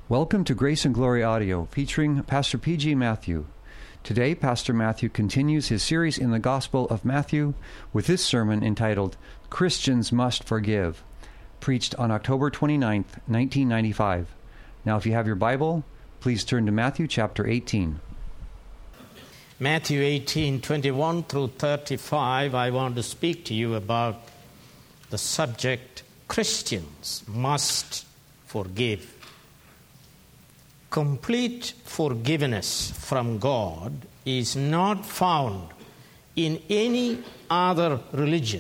Welcome to Grace and Glory Audio, featuring Pastor P.G. Matthew. Today, Pastor Matthew continues his series in the Gospel of Matthew with this sermon entitled, Christians Must Forgive, preached on October 29th, 1995. Now, if you have your Bible, please turn to Matthew chapter 18. Matthew 18, 21 through 35, I want to speak to you about the subject, Christians must forgive. Complete forgiveness from God is not found in any other religion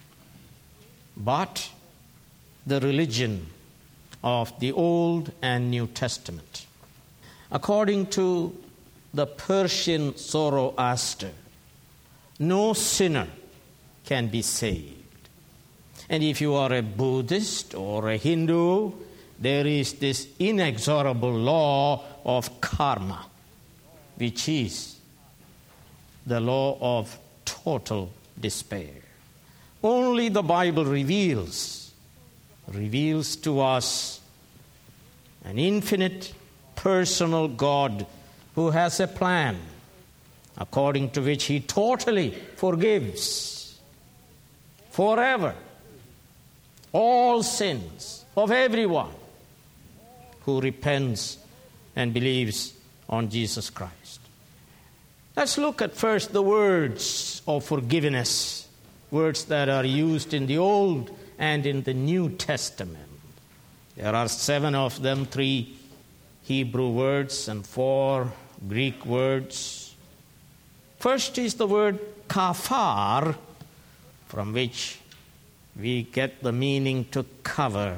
but the religion of the Old and New Testament. According to the Persian Zoroaster, no sinner can be saved. And if you are a Buddhist or a Hindu, there is this inexorable law of karma, which is the law of total despair. Only the Bible reveals to us an infinite personal God who has a plan according to which He totally forgives forever all sins of everyone who repents and believes on Jesus Christ. Let's look at first the words of forgiveness, words that are used in the Old and in the New Testament. There are 7 of them, 3 Hebrew words and 4 Greek words. First is the word kafar, from which we get the meaning to cover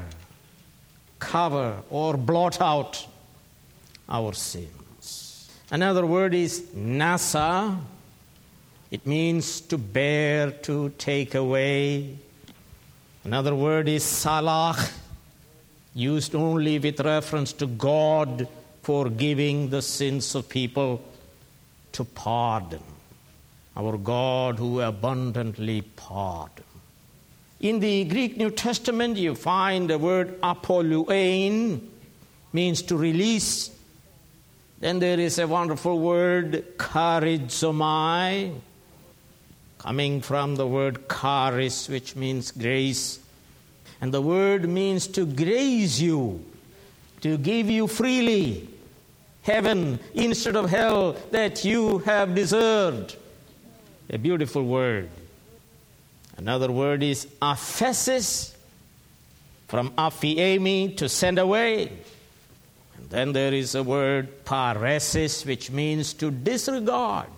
or blot out our sins. Another word is nasa. It means to bear, to take away. Another word is salah, used only with reference to God forgiving the sins of people, to pardon. Our God who abundantly pardons. In the Greek New Testament, you find the word apoluein, means to release. Then there is a wonderful word, charizomai, coming from the word charis, which means grace. And the word means to grace you, to give you freely heaven instead of hell that you have deserved. A beautiful word. Another word is aphesis, from aphiemi, to send away. And then there is a word paresis, which means to disregard.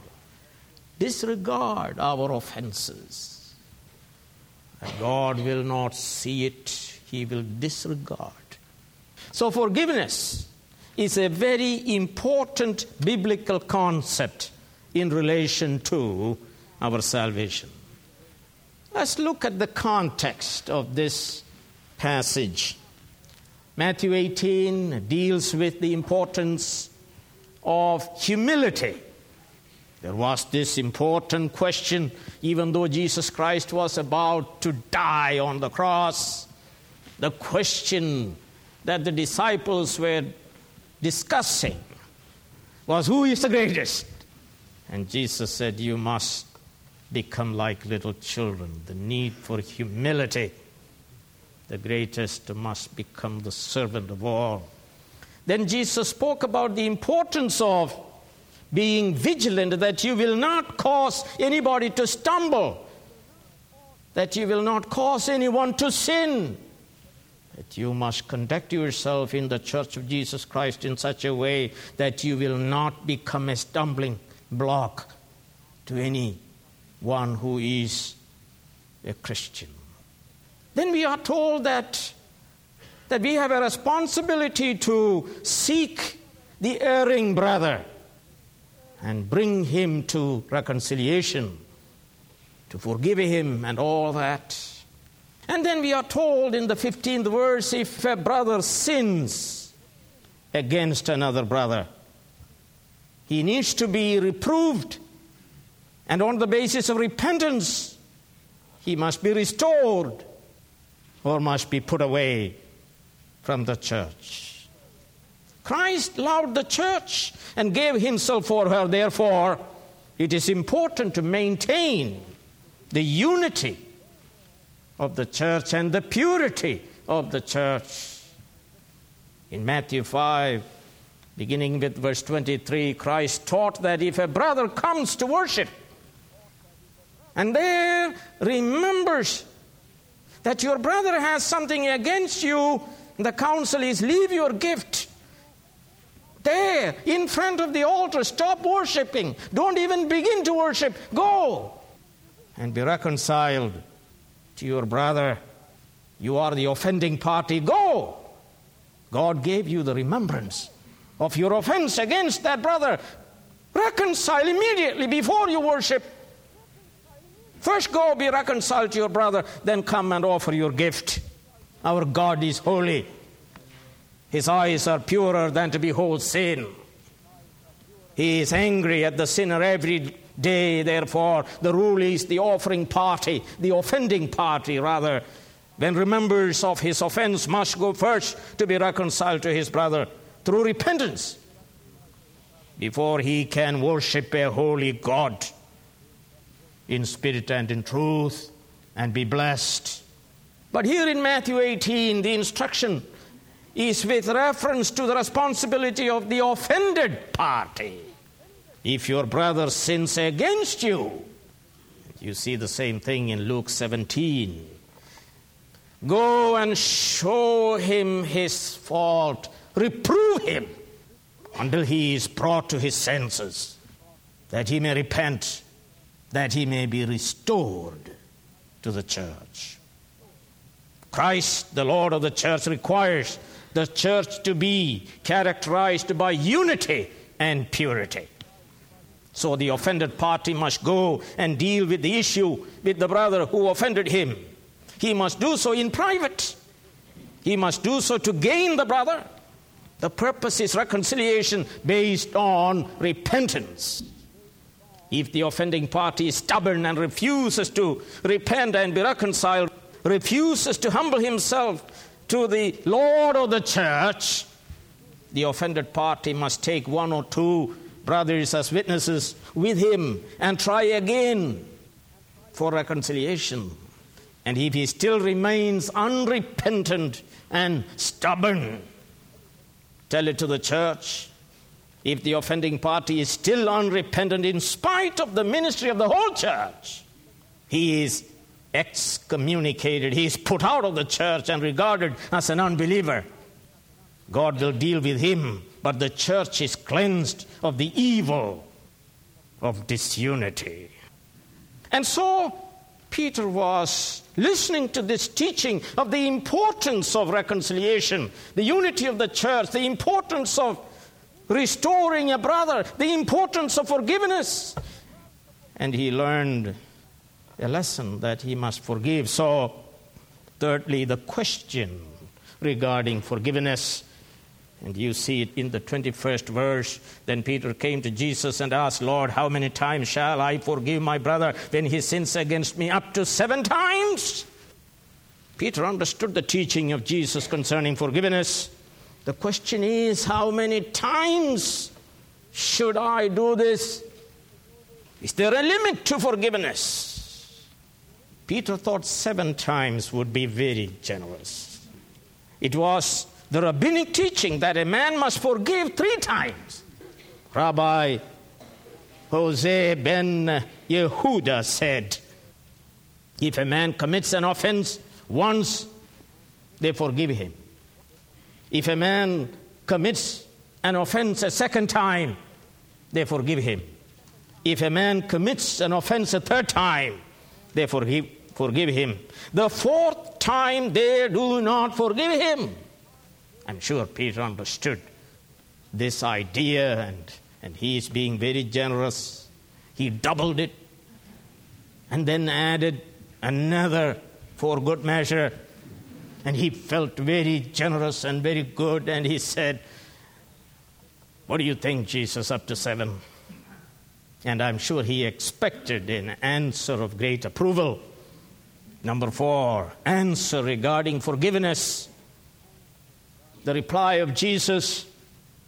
Disregard our offenses. And God will not see it. He will disregard. So forgiveness is a very important biblical concept in relation to our salvation. Let's look at the context of this passage. Matthew 18 deals with the importance of humility. There was this important question, even though Jesus Christ was about to die on the cross, the question that the disciples were discussing was, who is the greatest? And Jesus said, you must become like little children. The need for humility. The greatest must become the servant of all. Then Jesus spoke about the importance of being vigilant, that you will not cause anybody to stumble, that you will not cause anyone to sin, that you must conduct yourself in the church of Jesus Christ in such a way that you will not become a stumbling block to anyone who is a Christian. Then we are told that we have a responsibility to seek the erring brother and bring him to reconciliation, to forgive him and all that. And then we are told in the 15th verse, if a brother sins against another brother, he needs to be reproved, and on the basis of repentance, he must be restored or must be put away from the church. Christ loved the church and gave himself for her. Therefore, it is important to maintain the unity of the church and the purity of the church. In Matthew 5, beginning with verse 23, Christ taught that if a brother comes to worship and there remembers that your brother has something against you, the counsel is leave your gift there in front of the altar. Stop worshiping. Don't even begin to worship. Go and be reconciled to your brother. You are the offending party. Go. God gave you the remembrance of your offense against that brother. Reconcile immediately before you worship. First go be reconciled to your brother, then come and offer your gift. Our God is holy. His eyes are purer than to behold sin. He is angry at the sinner every day. Therefore, the rule is the offering party, the offending party rather, when remembers of his offense, must go first to be reconciled to his brother through repentance before he can worship a holy God in spirit and in truth and be blessed. But here in Matthew 18, the instruction is with reference to the responsibility of the offended party. If your brother sins against you, you see the same thing in Luke 17. Go and show him his fault. Reprove him until he is brought to his senses, that he may repent, that he may be restored to the church. Christ, the Lord of the church, requires the church to be characterized by unity and purity. So the offended party must go and deal with the issue with the brother who offended him. He must do so in private. He must do so to gain the brother. The purpose is reconciliation based on repentance. If the offending party is stubborn and refuses to repent and be reconciled, refuses to humble himself to the Lord of the church, the offended party must take one or two brothers as witnesses with him and try again for reconciliation. And if he still remains unrepentant and stubborn, tell it to the church. If the offending party is still unrepentant in spite of the ministry of the whole church, he is excommunicated. He is put out of the church and regarded as an unbeliever. God will deal with him, but the church is cleansed of the evil of disunity. And so Peter was listening to this teaching of the importance of reconciliation, the unity of the church, the importance of restoring a brother, the importance of forgiveness. And he learned a lesson that he must forgive. So, thirdly, the question regarding forgiveness. And you see it in the 21st verse. Then Peter came to Jesus and asked, Lord, how many times shall I forgive my brother when he sins against me? Up to 7 times? Peter understood the teaching of Jesus concerning forgiveness. The question is, how many times should I do this? Is there a limit to forgiveness? Peter thought 7 times would be very generous. It was the rabbinic teaching that a man must forgive 3 times. Rabbi Jose ben Yehuda said, if a man commits an offense once, they forgive him. If a man commits an offense a 2nd time, they forgive him. If a man commits an offense a 3rd time, they forgive him. The 4th time, they do not forgive him. I'm sure Peter understood this idea, and he is being very generous. He doubled it and then added another for good measure. And he felt very generous and very good. And he said, what do you think, Jesus, up to 7? And I'm sure he expected an answer of great approval. Number 4, answer regarding forgiveness. The reply of Jesus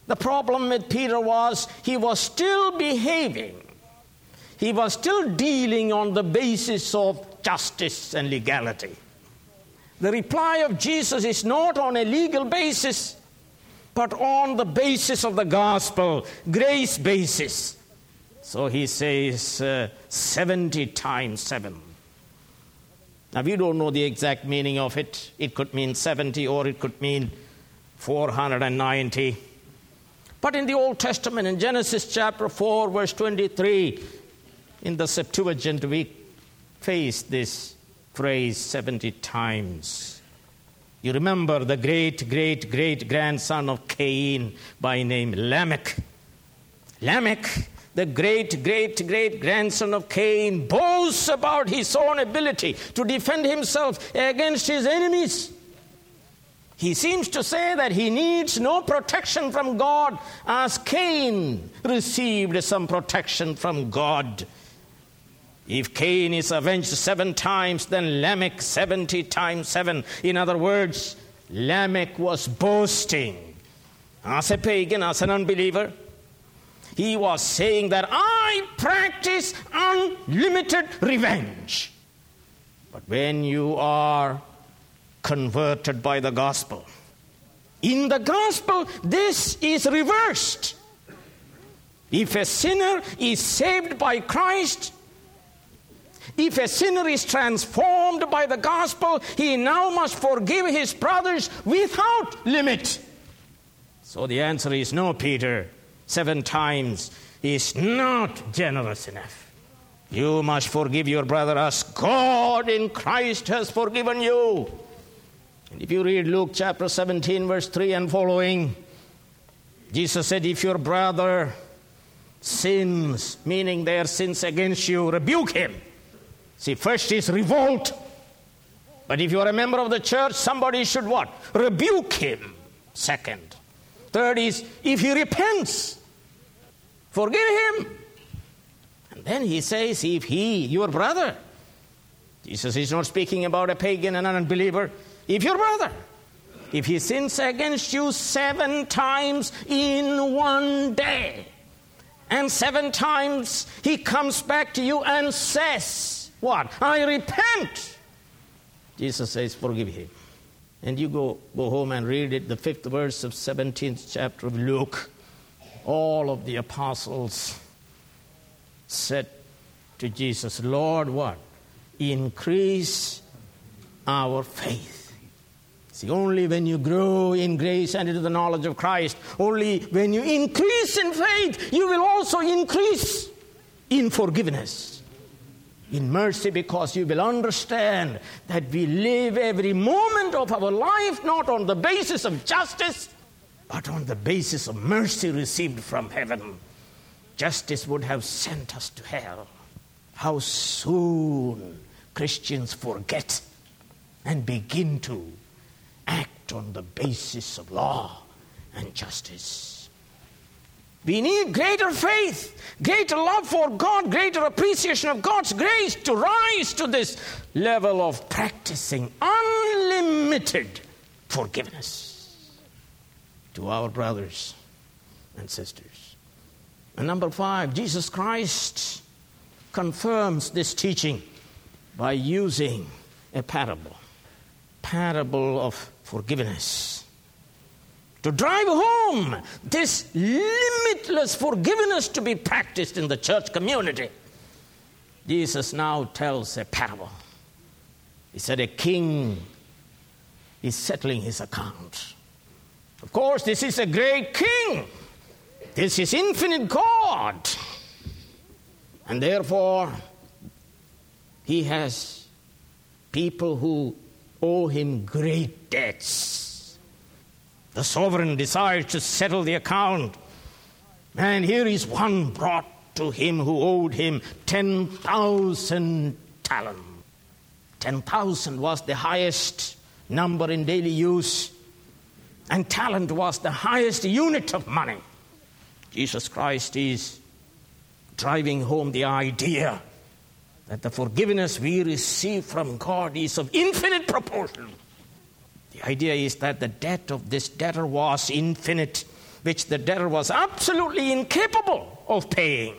The problem with Peter was he was still behaving. He was still dealing on the basis of justice and legality. The reply of Jesus is not on a legal basis, but on the basis of the gospel, grace basis. So he says 70 times 7. Now we don't know the exact meaning of it. It could mean 70 or it could mean 490. But in the Old Testament, in Genesis chapter 4, verse 23, in the Septuagint, we face this phrase 70 times. You remember the great-great-great-grandson of Cain by name Lamech. Lamech, the great-great-great-grandson of Cain, boasts about his own ability to defend himself against his enemies. He seems to say that he needs no protection from God, as Cain received some protection from God. If Cain is avenged 7 times, then Lamech 70 times 7. In other words, Lamech was boasting. As a pagan, as an unbeliever, he was saying that I practice unlimited revenge. But when you are converted by the gospel, in the gospel, this is reversed. If a sinner is saved by Christ, if a sinner is transformed by the gospel, he now must forgive his brothers without limit. So the answer is no, Peter. 7 times is not generous enough. You must forgive your brother as God in Christ has forgiven you. And if you read Luke chapter 17, verse 3 and following, Jesus said, if your brother sins, meaning their sins against you, rebuke him. See, first is revolt. But if you are a member of the church, somebody should what? Rebuke him. Second. Third is, if he repents, forgive him. And then he says, if he, your brother, Jesus is not speaking about a pagan and an unbeliever. If your brother, if he sins against you 7 times in one day, and 7 times he comes back to you and says, what? I repent. Jesus says, forgive him. And you go home and read it, the 5th verse of 17th chapter of Luke. All of the apostles said to Jesus, Lord, what? Increase our faith. See, only when you grow in grace and into the knowledge of Christ, only when you increase in faith, you will also increase in forgiveness, in mercy, because you will understand that we live every moment of our life not on the basis of justice, but on the basis of mercy received from heaven. Justice would have sent us to hell. How soon Christians forget and begin to act on the basis of law and justice. We need greater faith, greater love for God, greater appreciation of God's grace to rise to this level of practicing unlimited forgiveness to our brothers and sisters. And number 5, Jesus Christ confirms this teaching by using a parable of forgiveness, to drive home this limitless forgiveness to be practiced in the church community. Jesus now tells a parable. He said a king is settling his account. Of course, this is a great king. This is infinite God. And therefore, he has people who owe him great debts. The sovereign desires to settle the account. And here is one brought to him who owed him 10,000 talents. 10,000 was the highest number in daily use. And talent was the highest unit of money. Jesus Christ is driving home the idea that the forgiveness we receive from God is of infinite proportion. The idea is that the debt of this debtor was infinite, which the debtor was absolutely incapable of paying.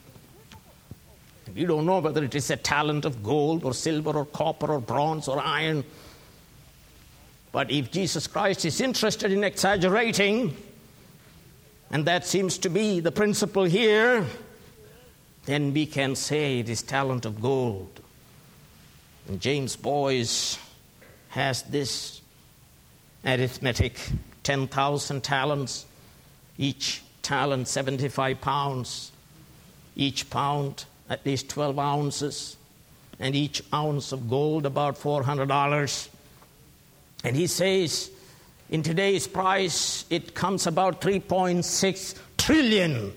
We don't know whether it is a talent of gold or silver or copper or bronze or iron. But if Jesus Christ is interested in exaggerating, and that seems to be the principle here, then we can say it is talent of gold. And James Boyce has this arithmetic: 10,000 talents, each talent 75 pounds, each pound at least 12 ounces, and each ounce of gold about $400. And he says, in today's price, it comes about $3.6 trillion.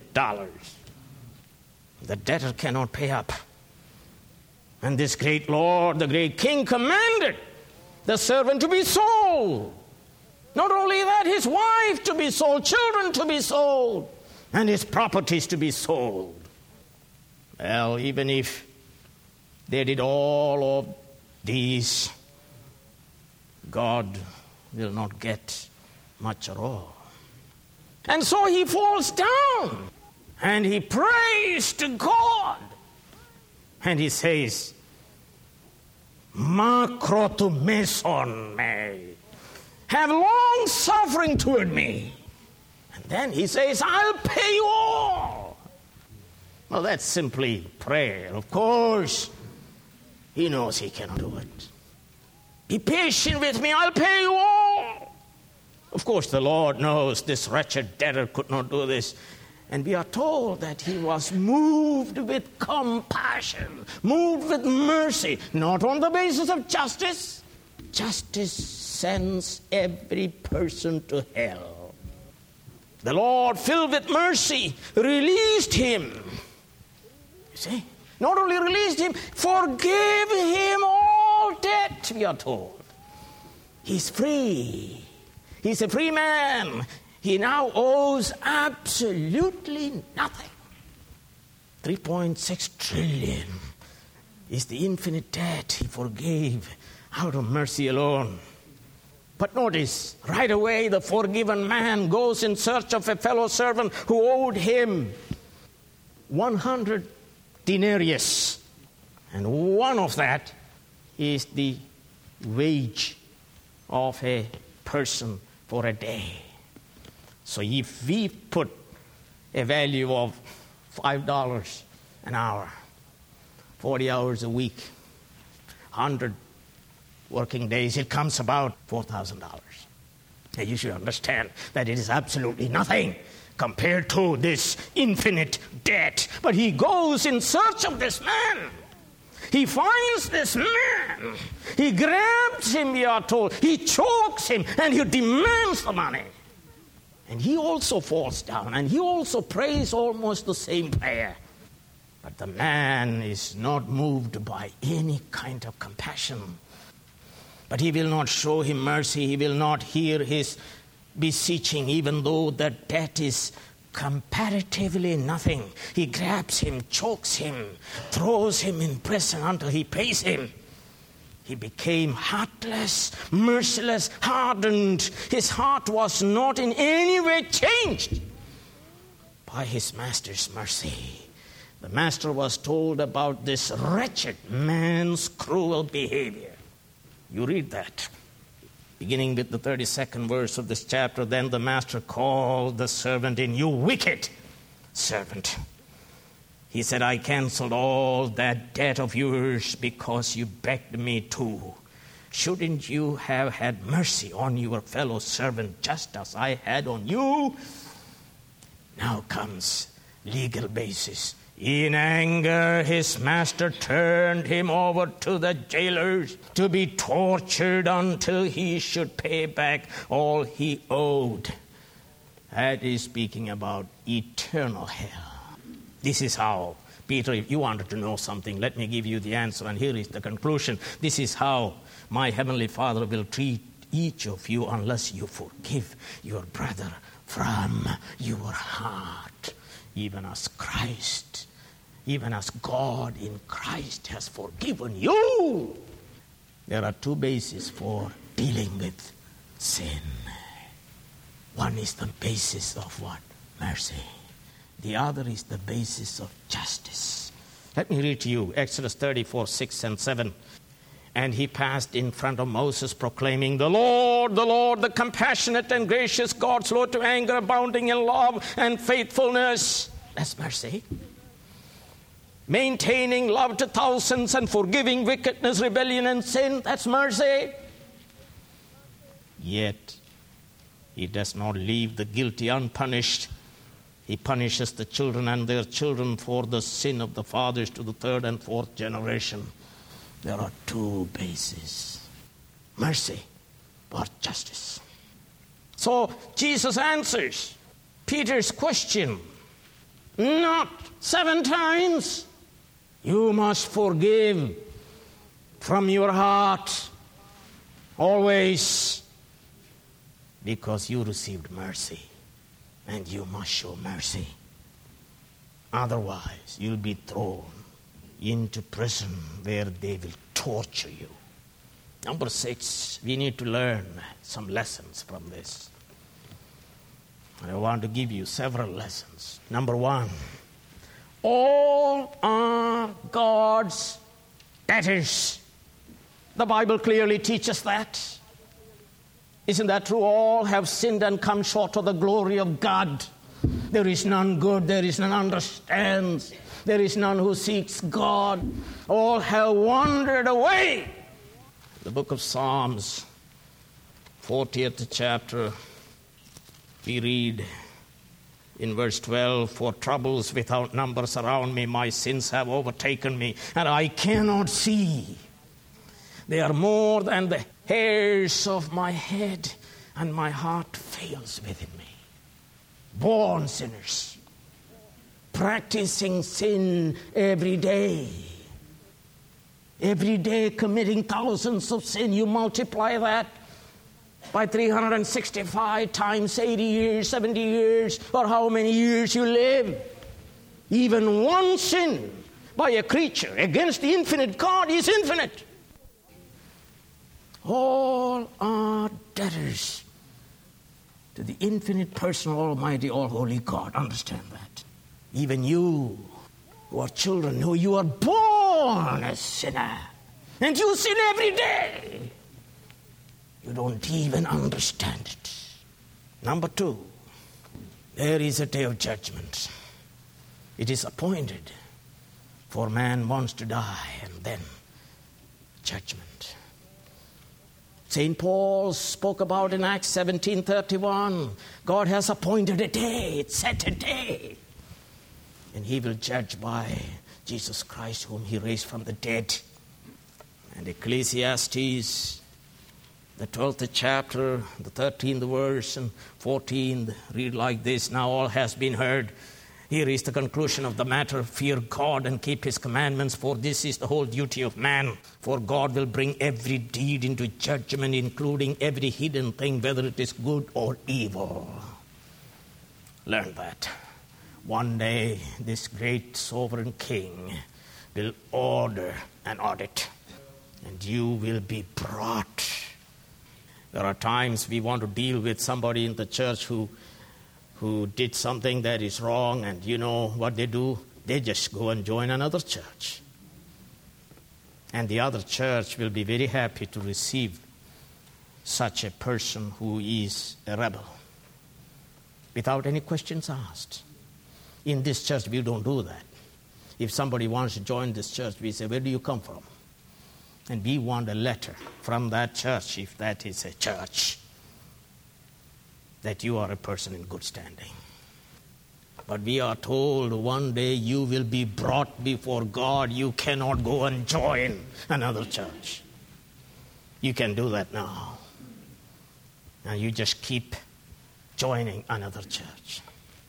The debtor cannot pay up. And this great Lord, the great King, commanded the servant to be sold. Not only that, his wife to be sold, children to be sold, and his properties to be sold. Well, even if they did all of these, God will not get much at all. And so he falls down and he prays to God. And he says, Makrotumeson me, have long suffering toward me. And then he says, I'll pay you all. Well, that's simply prayer. Of course, he knows he cannot do it. Be patient with me, I'll pay you all. Of course, the Lord knows this wretched debtor could not do this. And we are told that he was moved with compassion, moved with mercy, not on the basis of justice. Justice sends every person to hell. The Lord, filled with mercy, released him. You see? Not only released him, forgave him all debt, we are told. He's free. He's a free man. He now owes absolutely nothing. 3.6 trillion is the infinite debt he forgave out of mercy alone. But notice, right away the forgiven man goes in search of a fellow servant who owed him 100 denarius. And one of that is the wage of a person for a day. So if we put a value of $5 an hour, 40 hours a week, 100 working days, it comes about $4,000. And you should understand that it is absolutely nothing compared to this infinite debt. But he goes in search of this man. He finds this man. He grabs him, we are told. He chokes him and he demands the money. And he also falls down and he also prays almost the same prayer. But the man is not moved by any kind of compassion. But he will not show him mercy. He will not hear his beseeching, even though the debt is comparatively nothing. He grabs him, chokes him, throws him in prison until he pays him. He became heartless, merciless, hardened. His heart was not in any way changed by his master's mercy. The master was told about this wretched man's cruel behavior. You read that. Beginning with the 32nd verse of this chapter, then the master called the servant in. You wicked servant. He said, I canceled all that debt of yours because you begged me to. Shouldn't you have had mercy on your fellow servant just as I had on you? Now comes legal basis. In anger, his master turned him over to the jailers to be tortured until he should pay back all he owed. That is speaking about eternal hell. This is how, Peter, if you wanted to know something, let me give you the answer, and here is the conclusion. This is how my heavenly Father will treat each of you unless you forgive your brother from your heart, even as Christ, even as God in Christ has forgiven you. There are two bases for dealing with sin. One is the basis of what? Mercy. The other is the basis of justice. Let me read to you Exodus 34, 6 and 7. And he passed in front of Moses, proclaiming, the Lord, the compassionate and gracious God, slow to anger, abounding in love and faithfulness. That's mercy. Maintaining love to thousands and forgiving wickedness, rebellion, and sin. That's mercy. Yet, he does not leave the guilty unpunished. He punishes the children and their children for the sin of the fathers to the third and fourth generation. There are two bases, mercy or justice. So Jesus answers Peter's question, not 7 times. You must forgive from your heart always, because you received mercy and you must show mercy. Otherwise, you'll be thrown into prison where they will torture you. Number 6, we need to learn some lessons from this. I want to give you several lessons. Number 1, all are God's debtors. The Bible clearly teaches that. Isn't that true? All have sinned and come short of the glory of God. There is none good, there is none understands. There is none who seeks God. All have wandered away. The book of Psalms, 40th chapter, we read in verse 12, for troubles without number surround me, my sins have overtaken me, and I cannot see. They are more than the hairs of my head, and my heart fails within me. Born sinners, practicing sin every day committing thousands of sin. You multiply that by 365 times 80 years, 70 years, or how many years you live. Even one sin by a creature against the infinite God is infinite. All are debtors to the infinite, personal, almighty, all-holy God. Understand that. Even you who are children, who you are born a sinner, and you sin every day. You don't even understand it. Number 2, there is a day of judgment. It is appointed for man once to die, and then judgment. St. Paul spoke about in Acts 17:31. God has appointed a day, it's set a day. And he will judge by Jesus Christ, whom he raised from the dead. And Ecclesiastes, the 12th chapter, the 13th verse and 14th, read like this. Now all has been heard. Here is the conclusion of the matter. Fear God and keep his commandments, for this is the whole duty of man. For God will bring every deed into judgment, including every hidden thing, whether it is good or evil. Learn that. One day, this great sovereign king will order an audit, and you will be brought. There are times we want to deal with somebody in the church who did something that is wrong, and you know what they do? They just go and join another church. And the other church will be very happy to receive such a person who is a rebel, without any questions asked. In this church, we don't do that. If somebody wants to join this church, we say, where do you come from? And we want a letter from that church, if that is a church, that you are a person in good standing. But we are told one day you will be brought before God. You cannot go and join another church. You can do that now. Now you just keep joining another church.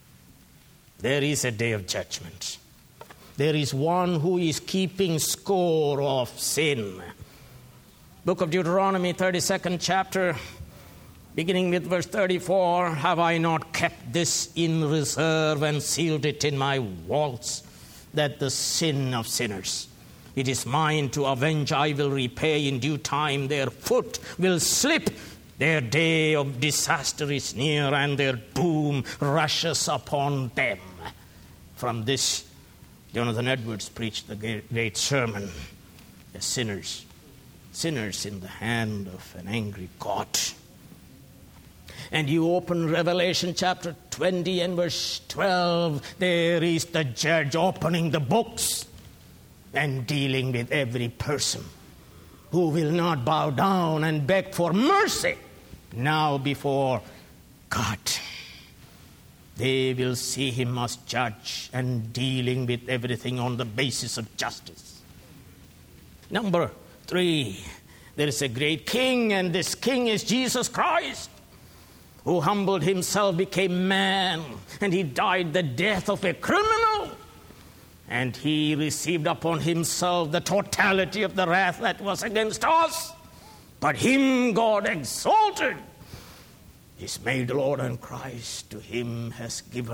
There is a day of judgment. There is one who is keeping score of sin. Book of Deuteronomy, 32nd chapter, beginning with verse 34. Have I not kept this in reserve and sealed it in my vaults, that the sin of sinners, it is mine to avenge, I will repay in due time. Their foot will slip Their day of disaster is near, and their doom rushes upon them. From this, Jonathan Edwards preached the great sermon, the sinners in the hand of an angry God. And you open Revelation chapter 20 and verse 12, there is the judge opening the books and dealing with every person who will not bow down and beg for mercy now before God. They will see him as judge and dealing with everything on the basis of justice. Number 3, there is a great king, and this king is Jesus Christ, who humbled himself, became man, and he died the death of a criminal. And he received upon himself the totality of the wrath that was against us. But him God exalted, is made Lord and Christ. To him has given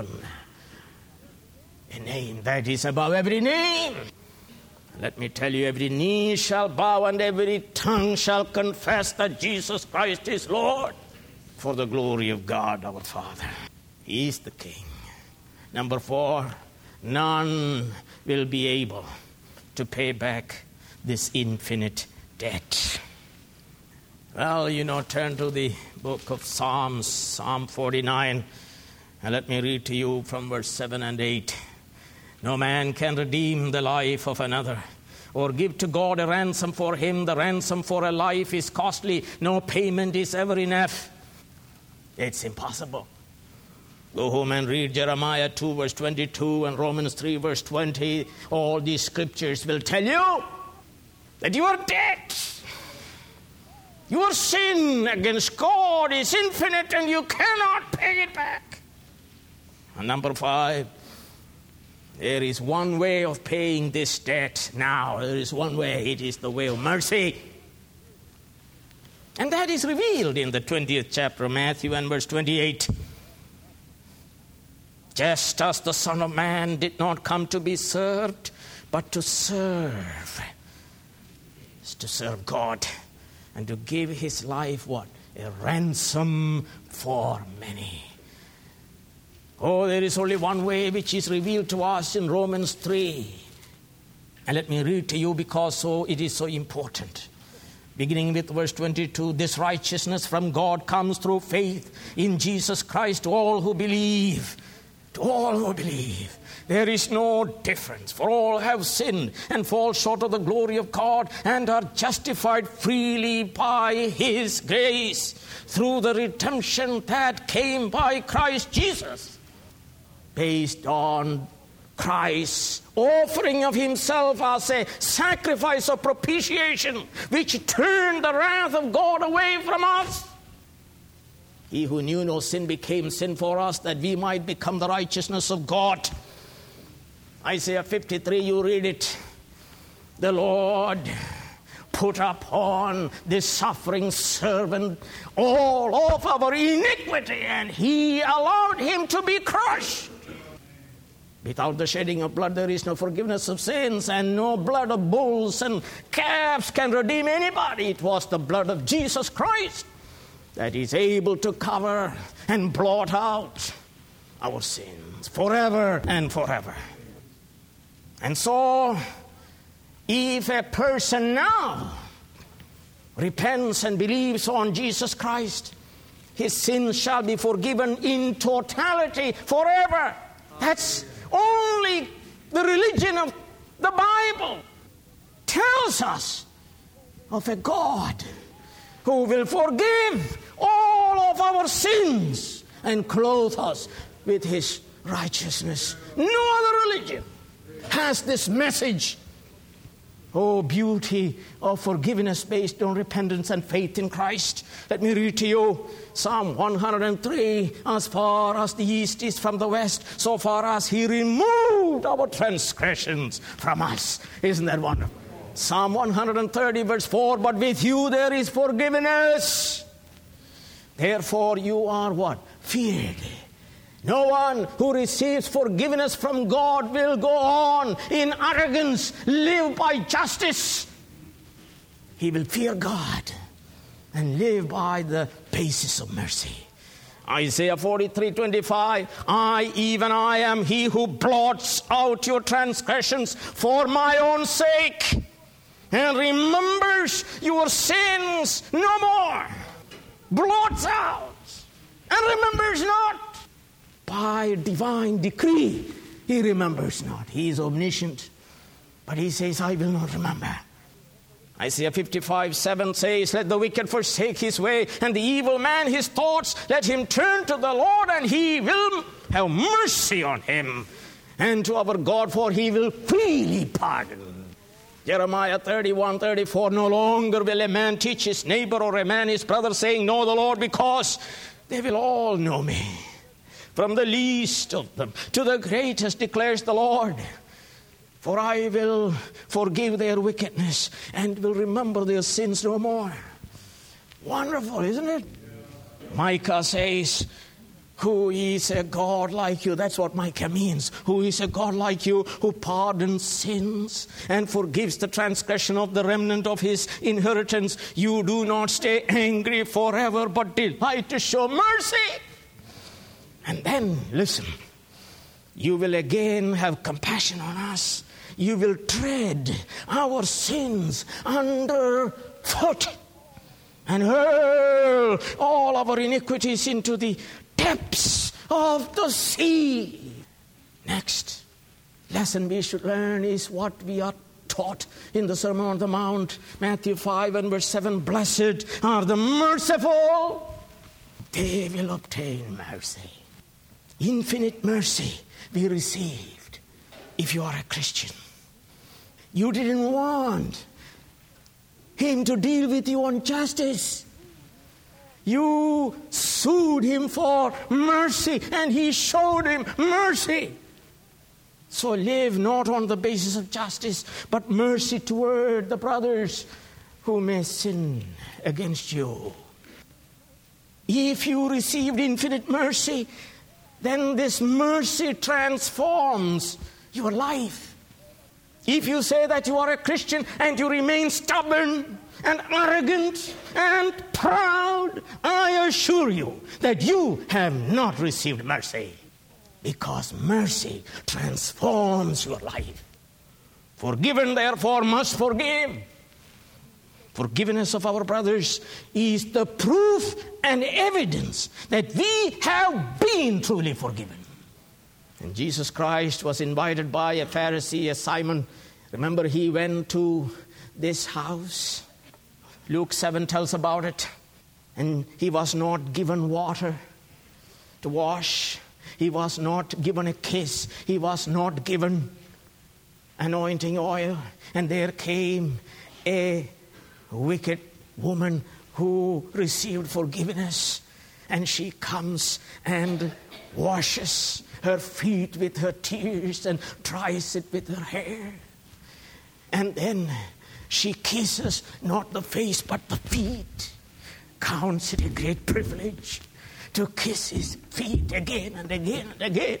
a name that is above every name. Let me tell you, every knee shall bow and every tongue shall confess that Jesus Christ is Lord, for the glory of God our Father. He is the King. Number 4, none will be able to pay back this infinite debt. Well, turn to the book of Psalms, Psalm 49, and let me read to you from verse 7 and 8. No man can redeem the life of another, or give to God a ransom for him. The ransom for a life is costly. No payment is ever enough. It's impossible. Go home and read Jeremiah 2 verse 22 and Romans 3 verse 20. All these scriptures will tell you that your debt, your sin against God is infinite and you cannot pay it back. And number 5, there is one way of paying this debt now. There is one way. It is the way of mercy. And that is revealed in the 20th chapter of Matthew and verse 28. Just as the Son of Man did not come to be served, but to serve. It's to serve God and to give his life what? A ransom for many. Oh, there is only one way which is revealed to us in Romans 3. And let me read to you because it is so important. Beginning with verse 22, this righteousness from God comes through faith in Jesus Christ to all who believe. To all who believe. There is no difference, for all have sinned and fall short of the glory of God and are justified freely by his grace through the redemption that came by Christ Jesus. Based on Christ's offering of himself as a sacrifice of propitiation, which turned the wrath of God away from us. He who knew no sin became sin for us, that we might become the righteousness of God. Isaiah 53, you read it. The Lord put upon this suffering servant all of our iniquity, and he allowed him to be crushed. Without the shedding of blood, there is no forgiveness of sins, and no blood of bulls and calves can redeem anybody. It was the blood of Jesus Christ that is able to cover and blot out our sins forever and forever. And so, if a person now repents and believes on Jesus Christ, his sins shall be forgiven in totality forever. That's only the religion of the Bible tells us of a God who will forgive all of our sins and clothe us with his righteousness. No other religion has this message. Oh, beauty of forgiveness based on repentance and faith in Christ. Let me read to you Psalm 103. As far as the east is from the west, so far as he removed our transgressions from us. Isn't that wonderful? Psalm 130 verse 4. But with you there is forgiveness. Therefore you are what? Feared. No one who receives forgiveness from God will go on in arrogance, live by justice. He will fear God and live by the basis of mercy. Isaiah 43:25, I, even I, am he who blots out your transgressions for my own sake, and remembers your sins no more. Blots out and remembers not. By divine decree, he remembers not. He is omniscient, but he says, I will not remember. Isaiah 55:7 says, let the wicked forsake his way, and the evil man his thoughts. Let him turn to the Lord, and he will have mercy on him, and to our God, for he will freely pardon. Jeremiah 31:34, no longer will a man teach his neighbor or a man his brother, saying, know the Lord, because they will all know me. From the least of them to the greatest, declares the Lord. For I will forgive their wickedness and will remember their sins no more. Wonderful, isn't it? Micah says, who is a God like you? That's what Micah means. Who is a God like you, who pardons sins and forgives the transgression of the remnant of his inheritance? You do not stay angry forever, but delight to show mercy. And then, listen, you will again have compassion on us. You will tread our sins underfoot and hurl all our iniquities into the depths of the sea. Next lesson we should learn is what we are taught in the Sermon on the Mount, Matthew 5:7. Blessed are the merciful, they will obtain mercy. Infinite mercy we received if you are a Christian. You didn't want him to deal with you on justice. You sued him for mercy, and he showed him mercy. So live not on the basis of justice, but mercy toward the brothers who may sin against you. If you received infinite mercy, then this mercy transforms your life. If you say that you are a Christian and you remain stubborn and arrogant and proud, I assure you that you have not received mercy, because mercy transforms your life. Forgiven, therefore, must forgive. Forgiveness of our brothers is the proof and evidence that we have been truly forgiven. And Jesus Christ was invited by a Pharisee, a Simon. Remember, he went to this house. Luke 7 tells about it. And he was not given water to wash. He was not given a kiss. He was not given anointing oil. And there came a wicked woman who received forgiveness. And she comes and washes her feet with her tears and dries it with her hair. And then she kisses not the face but the feet. Counts it a great privilege to kiss his feet again and again and again.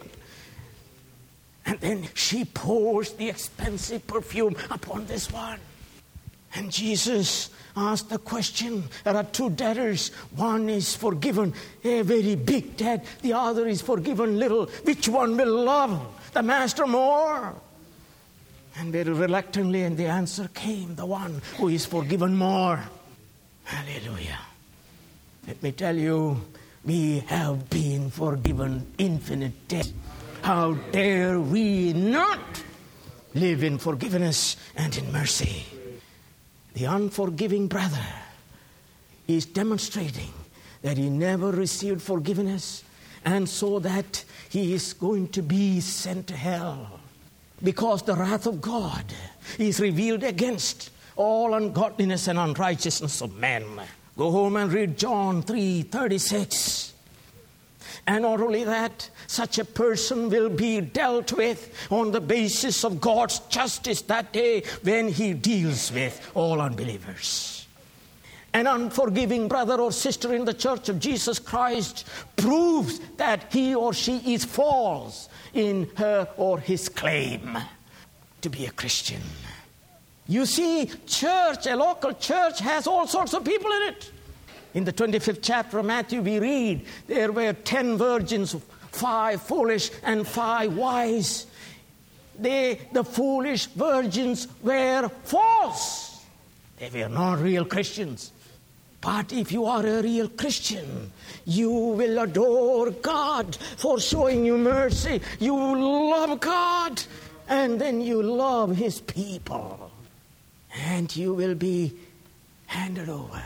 And then she pours the expensive perfume upon this one. And Jesus asked the question, there are two debtors. One is forgiven a very big debt. The other is forgiven little. Which one will love the master more? And very reluctantly, and the answer came, the one who is forgiven more. Hallelujah. Let me tell you, we have been forgiven infinite debt. How dare we not live in forgiveness and in mercy? The unforgiving brother is demonstrating that he never received forgiveness, and so that he is going to be sent to hell, because the wrath of God is revealed against all ungodliness and unrighteousness of men. Go home and read John 3:36. And not only that, such a person will be dealt with on the basis of God's justice that day when he deals with all unbelievers. An unforgiving brother or sister in the church of Jesus Christ proves that he or she is false in her or his claim to be a Christian. You see, church, a local church, has all sorts of people in it. In the 25th chapter of Matthew, we read there were 10 virgins, 5 foolish and 5 wise. The foolish virgins were false. They were not real Christians. But if you are a real Christian, you will adore God for showing you mercy. You love God, and then you love His people. And you will be handed over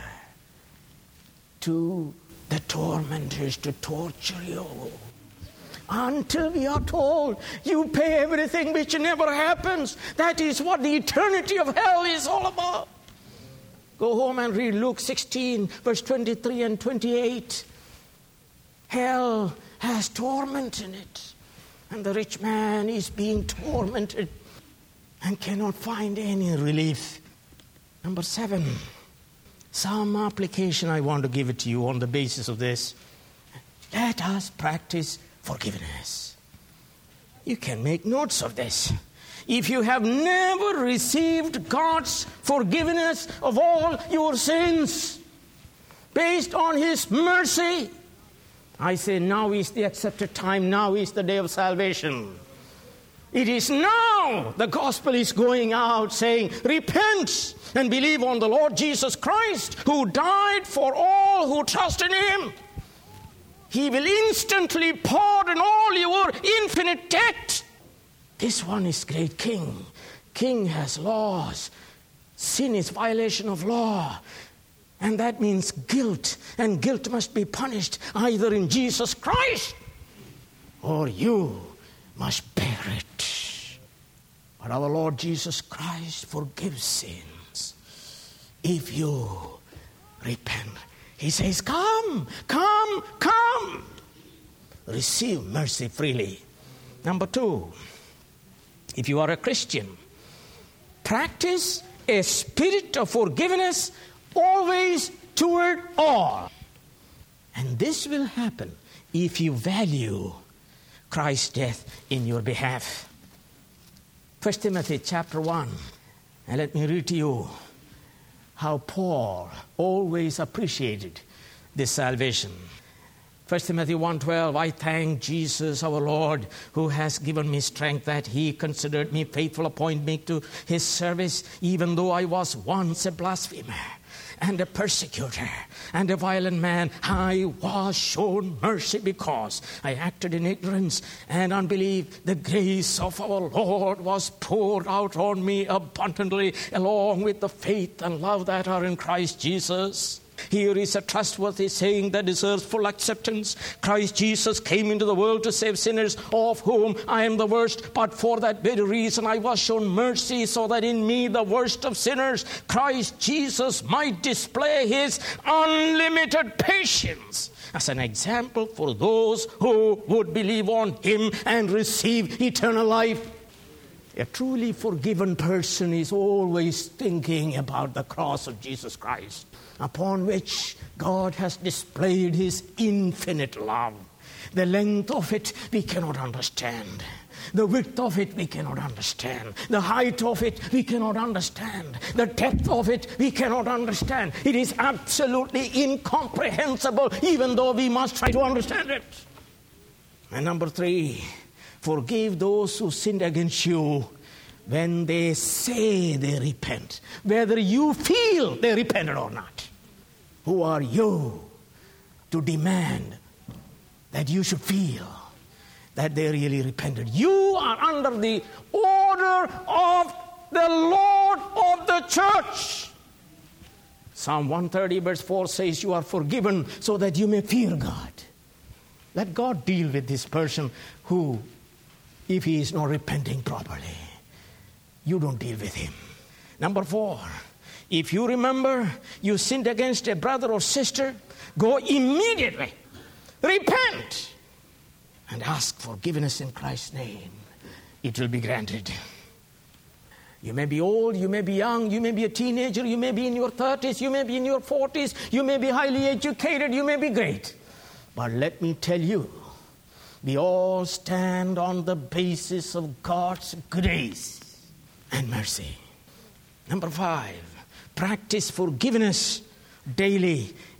to the tormentors to torture you. Until we are told, you pay everything, which never happens. That is what the eternity of hell is all about. Go home and read Luke 16, verse 23 and 28. Hell has torment in it. And the rich man is being tormented and cannot find any relief. Number 7, some application I want to give it to you on the basis of this. Let us practice forgiveness. You can make notes of this. If you have never received God's forgiveness of all your sins based on His mercy, I say now is the accepted time, now is the day of salvation. It is now the gospel is going out saying, repent and believe on the Lord Jesus Christ, who died for all who trust in Him. He will instantly pardon all your infinite debt. This one is great king. King has laws. Sin is violation of law. And that means guilt. And guilt must be punished either in Jesus Christ or you must bear it. But our Lord Jesus Christ forgives sins if you repent. He says, come, come, come. Receive mercy freely. Number 2, if you are a Christian, practice a spirit of forgiveness always toward all. And this will happen if you value Christ's death in your behalf. 1 Timothy chapter 1. And let me read to you how Paul always appreciated this salvation. 1 Timothy 1:12, I thank Jesus our Lord, who has given me strength, that He considered me faithful, appointed me to His service, even though I was once a blasphemer and a persecutor and a violent man. I was shown mercy because I acted in ignorance and unbelief. The grace of our Lord was poured out on me abundantly, along with the faith and love that are in Christ Jesus. Here is a trustworthy saying that deserves full acceptance. Christ Jesus came into the world to save sinners, of whom I am the worst. But for that very reason I was shown mercy, so that in me, the worst of sinners, Christ Jesus might display His unlimited patience as an example for those who would believe on Him and receive eternal life. A truly forgiven person is always thinking about the cross of Jesus Christ, upon which God has displayed His infinite love. The length of it we cannot understand. The width of it we cannot understand. The height of it we cannot understand. The depth of it we cannot understand. It is absolutely incomprehensible, even though we must try to understand it. And number 3, forgive those who sinned against you when they say they repent, whether you feel they repented or not. Who are you to demand that you should feel that they really repented? You are under the order of the Lord of the church. Psalm 130 verse 4 says, you are forgiven so that you may fear God. Let God deal with this person who, if he is not repenting properly, you don't deal with him. Number 4, if you remember you sinned against a brother or sister, go immediately, repent, and ask forgiveness in Christ's name. It will be granted. You may be old, you may be young, you may be a teenager, you may be in your 30s, you may be in your 40s, you may be highly educated, you may be great. But let me tell you, we all stand on the basis of God's grace and mercy. Number 5, practice forgiveness daily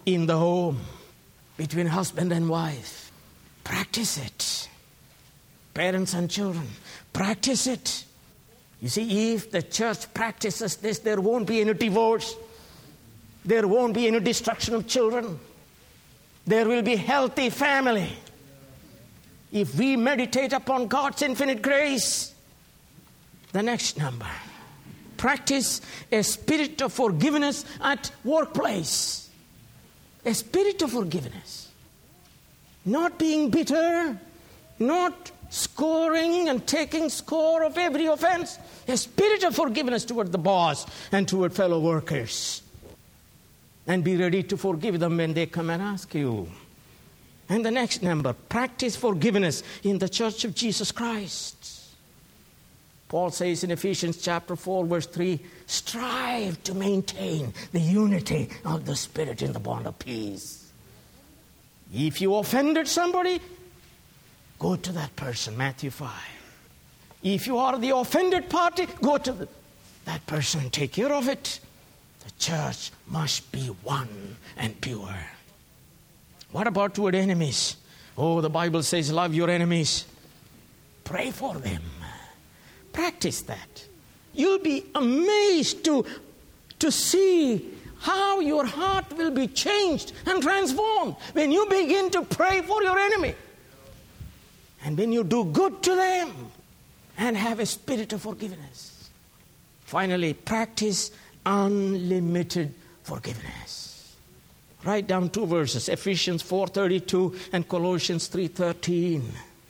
in the home, between husband and wife. Practice it. Parents and children, practice it. You see, if the church practices this, there won't be any divorce. There won't be any destruction of children. There will be healthy family. If we meditate upon God's infinite grace. The next number. Practice a spirit of forgiveness at workplace. A spirit of forgiveness. Not being bitter, not scoring and taking score of every offense. A spirit of forgiveness toward the boss and toward fellow workers. And be ready to forgive them when they come and ask you. And the next number, practice forgiveness in the church of Jesus Christ. Paul says in Ephesians chapter 4, verse 3, strive to maintain the unity of the Spirit in the bond of peace. If you offended somebody, go to that person, Matthew 5. If you are the offended party, go to that person and take care of it. The church must be one and pure. What about toward enemies? Oh, the Bible says, love your enemies. Pray for them. Practice that. You'll be amazed to see how your heart will be changed and transformed when you begin to pray for your enemy. And when you do good to them and have a spirit of forgiveness. Finally, practice unlimited forgiveness. Write down 2 verses, Ephesians 4:32 and Colossians 3:13.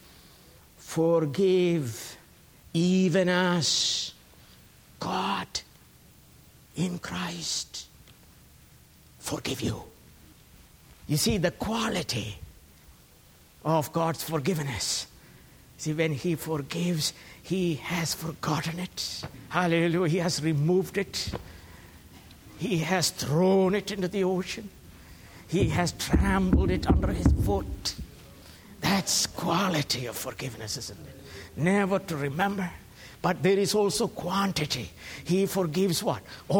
Forgive even as God in Christ forgive you. You see the quality of God's forgiveness. See, when He forgives, He has forgotten it. Hallelujah. He has removed it. He has thrown it into the ocean. He has trampled it under His foot. That's quality of forgiveness, isn't it? Never to remember. But there is also quantity. He forgives what?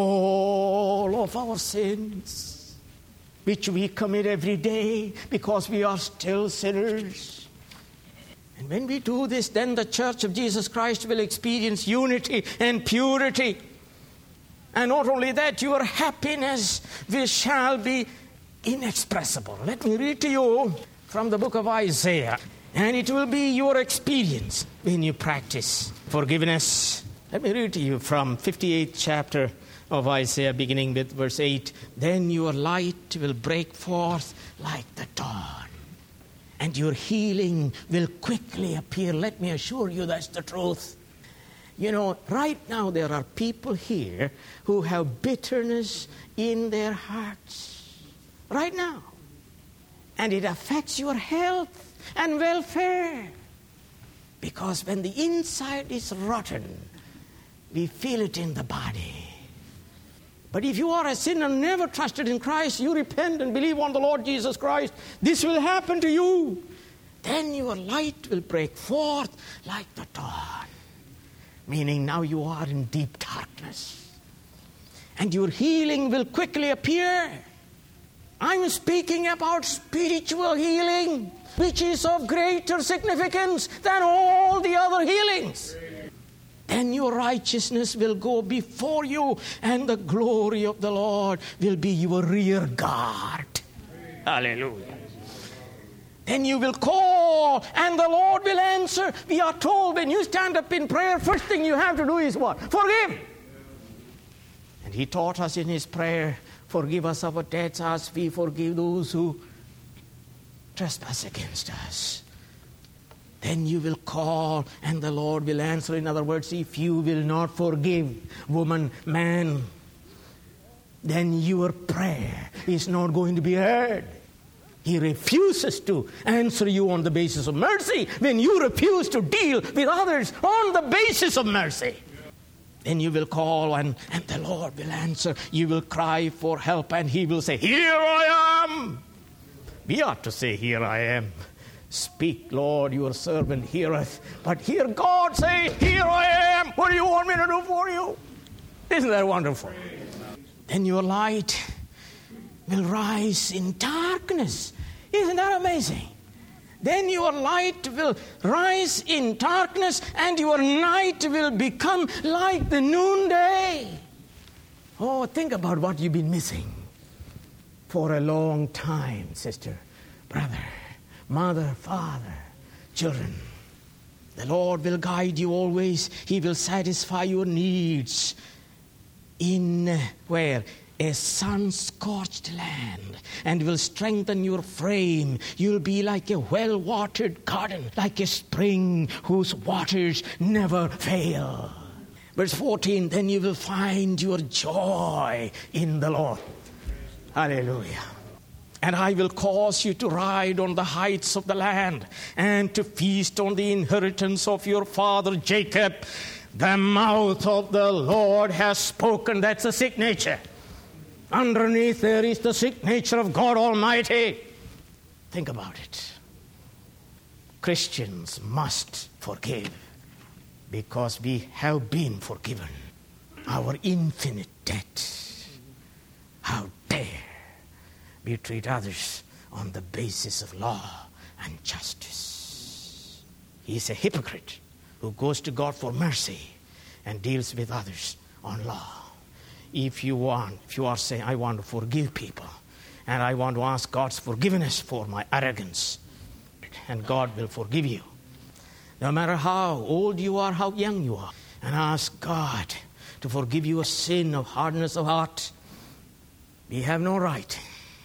All of our sins, which we commit every day because we are still sinners. And when we do this, then the Church of Jesus Christ will experience unity and purity. And not only that, your happiness shall be inexpressible. Let me read to you from the book of Isaiah. And it will be your experience when you practice forgiveness. Let me read to you from 58th chapter of Isaiah, beginning with verse 8. Then your light will break forth like the dawn, and your healing will quickly appear. Let me assure you that's the truth. You know, right now there are people here who have bitterness in their hearts. Right now. And it affects your health and welfare. Because when the inside is rotten, we feel it in the body. But if you are a sinner, never trusted in Christ, you repent and believe on the Lord Jesus Christ, this will happen to you. Then your light will break forth like the dawn. Meaning now you are in deep darkness. And your healing will quickly appear. I'm speaking about spiritual healing, which is of greater significance than all the other healings. Then your righteousness will go before you, and the glory of the Lord will be your rear guard. Hallelujah. Then you will call, and the Lord will answer. We are told when you stand up in prayer, first thing you have to do is what? Forgive. And He taught us in His prayer, forgive us our debts as we forgive those who trespass against us. Then you will call and the Lord will answer. In other words, if you will not forgive, woman, man, then your prayer is not going to be heard. He refuses to answer you on the basis of mercy when you refuse to deal with others on the basis of mercy. Then you will call and the Lord will answer. You will cry for help and He will say, here I am. We ought to say, here I am. Speak, Lord, your servant heareth. But here God say, here I am. What do you want me to do for you? Isn't that wonderful? Then your light will rise in darkness. Isn't that amazing? Then your light will rise in darkness and your night will become like the noonday. Oh, think about what you've been missing for a long time, sister, brother, mother, father, children. The Lord will guide you always. He will satisfy your needs in where? A sun-scorched land, and will strengthen your frame. You'll be like a well-watered garden, like a spring whose waters never fail. Verse 14, then you will find your joy in the Lord. Hallelujah. And I will cause you to ride on the heights of the land and to feast on the inheritance of your father Jacob. The mouth of the Lord has spoken. That's a signature. Underneath there is the signature of God Almighty. Think about it. Christians must forgive because we have been forgiven our infinite debt. How dare we treat others on the basis of law and justice? He is a hypocrite who goes to God for mercy and deals with others on law. If you are saying, I want to forgive people, and I want to ask God's forgiveness for my arrogance, and God will forgive you. No matter how old you are, how young you are, and ask God to forgive you a sin of hardness of heart, we have no right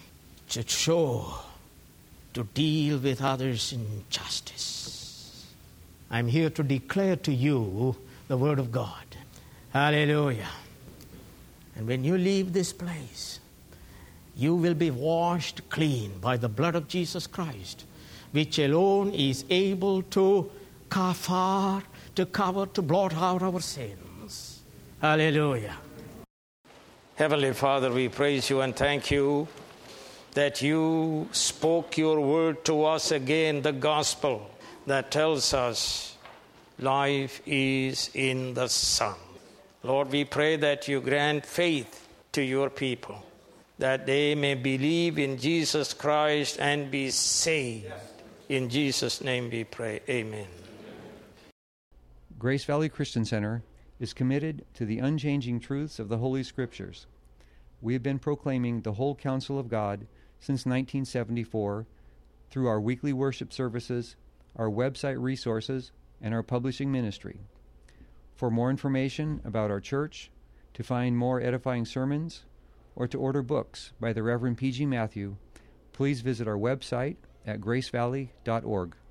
to deal with others in justice. I'm here to declare to you the Word of God. Hallelujah. And when you leave this place, you will be washed clean by the blood of Jesus Christ, which alone is able to cover, to blot out our sins. Hallelujah. Heavenly Father, we praise you and thank you that you spoke your word to us again, the gospel that tells us life is in the Son. Lord, we pray that you grant faith to your people, that they may believe in Jesus Christ and be saved. In Jesus' name we pray. Amen. Grace Valley Christian Center is committed to the unchanging truths of the Holy Scriptures. We have been proclaiming the whole counsel of God since 1974 through our weekly worship services, our website resources, and our publishing ministry. For more information about our church, to find more edifying sermons, or to order books by the Reverend P.G. Matthew, please visit our website at gracevalley.org.